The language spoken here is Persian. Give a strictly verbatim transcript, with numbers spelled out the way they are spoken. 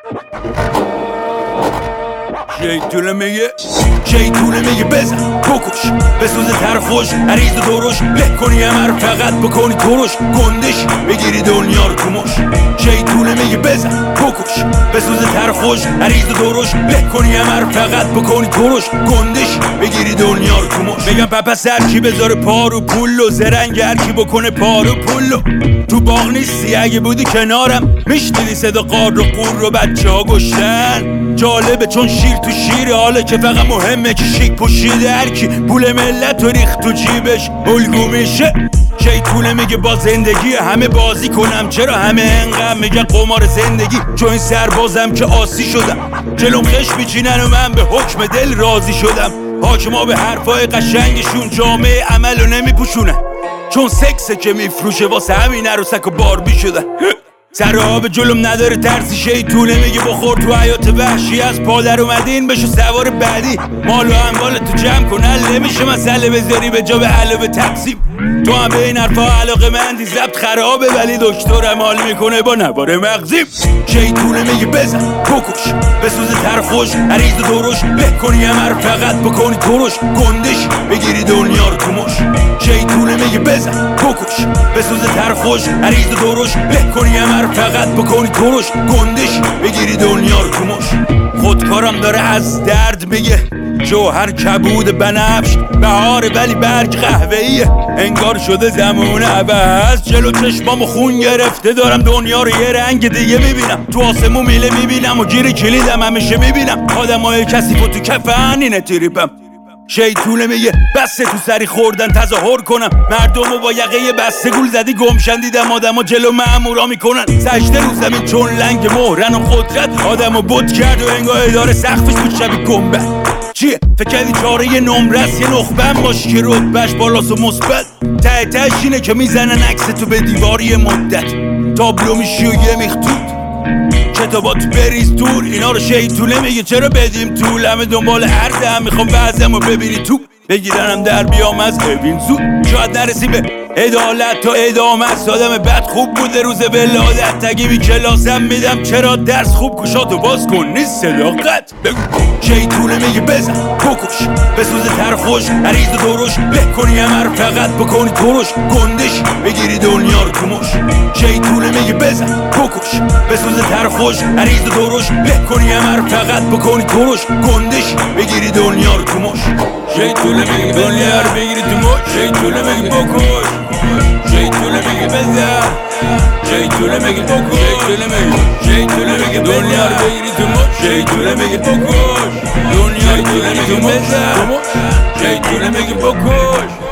شیطونه میگه شیطونه میگه بزن بکش بسوز تر خوش عریض و دروش له کنی همه رو فقط بکنی تروش گندش بگیری دنیا رو کمش شیطونه میگه بزن بکش بسوز تر خوش عریض و دروش له کنی همه رو فقط بکنی تروش گندش بگیری دنیا رو کمش بگم پپس هر کی بذاره پارو پولو زرنگ هر کی بکنه پارو پولو تو باغ نیستی اگه بودی کنارم میشنیدی صدا قار و قور رو بچه ها گشتن جالبه چون شیر تو شیره حالا که فقط مهمه که شیک پوشیده هرکی پول ملت و ریخت تو جیبش الگو میشه شیطونه میگه با زندگی همه بازی کنم چرا همه انقدر میگن قمار زندگی چون این سربازم که آسی شدم جلوم خش میچینن و من به حکم دل راضی شدم حاکما به حرفای قشنگشون جامعه عملو نمیپوشونن چون سکسه که میفروشه واسه همین عروسک و باربی شدن سر آب جلوم نداره ترسی شیطونه میگه بخور تو حیات وحشی از پادر اومدین بشو سوار بعدی مال و اموال تو جمع کن حل نمیشه مسئله بذاری به جا به علاوه تقسیم تو هم به این حرفا علاقه مندی ضبط خرابه ولی دکترم حال میکنه با نوار مغزیم شیطونه میگه بزن بکش بسوز تر خوش عریض و دروش له کنی همه رو فقط بکنی تروش گندش بگیری دنیا رو کمش شیطونه میگه بزن بکش بسوز تر خوش عریض و دروش له کنی همه رو فقط بکنی تروش گندش بگیری دنیا رو کمش خودکارم داره از درد میگه جوهر کبود بنفش بهاره ولی برگ قهوه‌ایه انگار شده زمان عوض جلو چشمامو خون گرفته دارم دنیا رو یه رنگ دیگه میبینم تو آسمون میله میبینم و گیر کلیدم همیشه میبینم آدمای کثیف و تو کفن اینه تریپم شیطونه میگه بسه تو سری خوردن تظاهر کنم مردمو با یقه بسته گول زدی گمشن دیدم آدما جلو مامورا میکنن سجده رو زمین چون لنگ مهرن و قدرت آدمو بت کرد و انگار اداره سقفش بود شبیه گنبد چیه فکر کردی چاره یه نمرس یه نخبه باش که رتبهش بالاست و مثبت ته تهش اینه که میزنن عکس تو به دیواری مدت تابلو میشی و یه میختود کتابات بریز دور اینا رو شیطونه میگه چرا بدیم طول همه دنبال عرضه هم میخوام بعضم رو ببینی تو بگیرنم در بیام از ببین زود شاید نرسی به عدالت تا ادامه است آدم بد خوب بوده روز ولادت تگی بی کلاسم میدم چرا درس خوب کشاتو باز کن نیست صداقت بگو شیطونه میگه بزن بکش بسوز تر خوش عریض و دروش له کنی همه رو فقط بکنی تروش گندش بگیری دنیا رو کمش شیطونه میگه بزن بکش بسوز تر خوش عریض و دروش له کنی همه رو فقط بکنی تروش گندش بگیری دنیا رو کمش شیطونه میگه دنیا رو بگیری تو مش شیطونه میگه بکش شیطونه میگه بزن شیطونه میگه بکش شیطونه میگه شیطونه میگه دنیا رو بگیری تو مش شیطونه میگه بکش دنیا رو بگیری تو مش شیطونه میگه بکش